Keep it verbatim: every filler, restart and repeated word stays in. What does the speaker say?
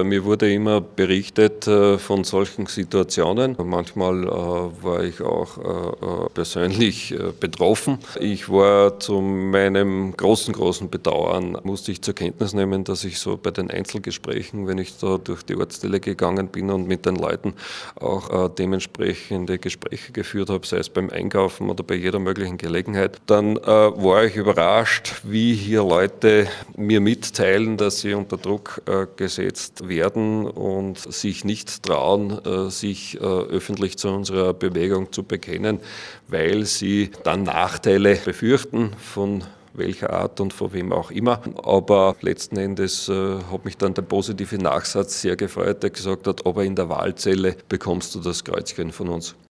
Bei mir wurde immer berichtet äh, von solchen Situationen. Manchmal äh, war ich auch äh, persönlich äh, betroffen. Ich war zu meinem großen, großen Bedauern, musste ich zur Kenntnis nehmen, dass ich so bei den Einzelgesprächen, wenn ich da durch die Ortsteile gegangen bin und mit den Leuten auch äh, dementsprechende Gespräche geführt habe, sei es beim Einkaufen oder bei jeder möglichen Gelegenheit, dann äh, war ich überrascht, wie hier Leute mir mitteilen, dass sie unter Druck äh, gesetzt werden und sich nicht trauen, äh, sich äh, öffentlich zu unserer Bewegung zu bekennen, weil sie dann Nachteile befürchten von welcher Art und von wem auch immer. Aber letzten Endes äh, hat mich dann der positive Nachsatz sehr gefreut, der gesagt hat, aber in der Wahlzelle bekommst du das Kreuzchen von uns.